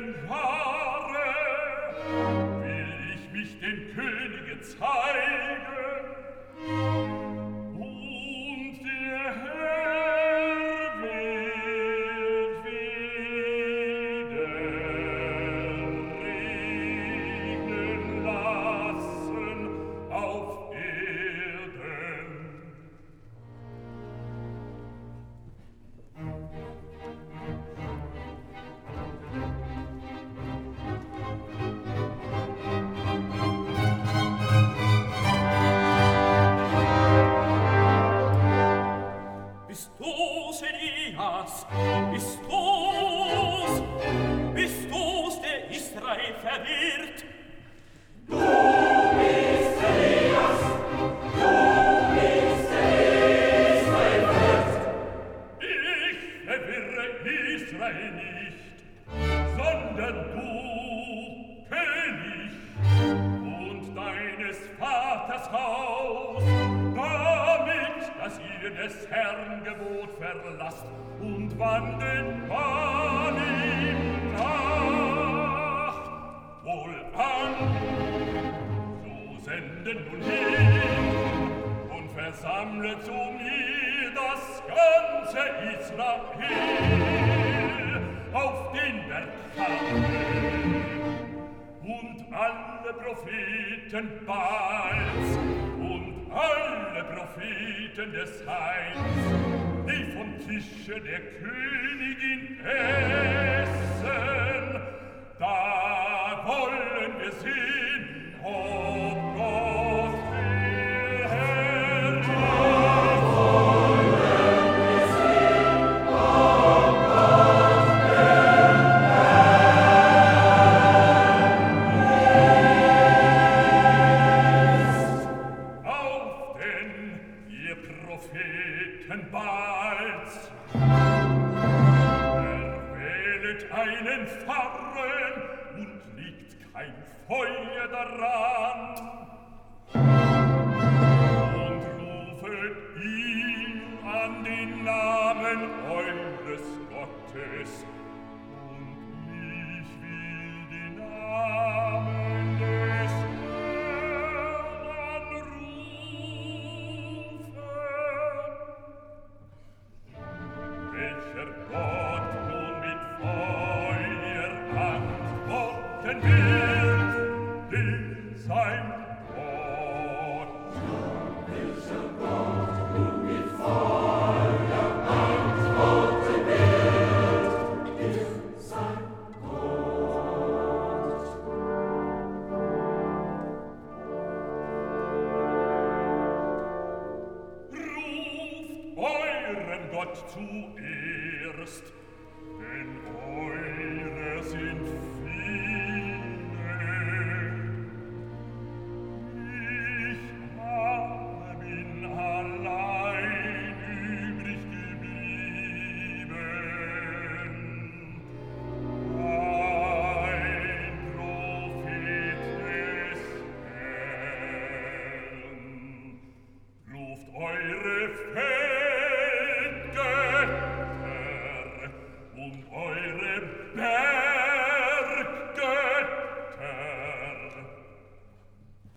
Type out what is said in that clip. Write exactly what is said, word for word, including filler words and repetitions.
vielen Jahre will ich mich dem Könige zeigen, und der Herr wird wieder regnen lassen auf Erden. Bist du's, Elias? Bist du's? Bist du's, der Israel verwirrt? Du bist Elias, du bist der Israel verwirrt. Ich verwirre Israel nicht, sondern du, König, und deines Vaters Haus, damit, dass ihr des Herrn Gebot verlasst und wandelt man ihm nach. Wohlan, so sendet nun hin und versammlet zu mir das ganze Israel auf den Berg Karmel und alle Propheten Baals und alle Propheten des Heils, die vom Tische der Königin essen. Da wollen wir sehen, ob Gott der Herr ist. Da wollen wir sehen, ob Gott der Herr ist. Auf denn, ihr Propheten Baals, erwählet einen Pfarren und liegt kein Feuer daran, und rufet ihn an den Namen eures Gottes, und ich will den Namen des Herrn anrufen. Welcher Gott nun mit Feuer antworten wird, will sein Gott. Welcher Gott nun mit Feuer antworten wird, will sein Gott. Ruft euren Gott zuerst, denn eure sind viele. Ich aber bin allein übrig geblieben. Ein Prophet des Herrn. Ruft eure Väter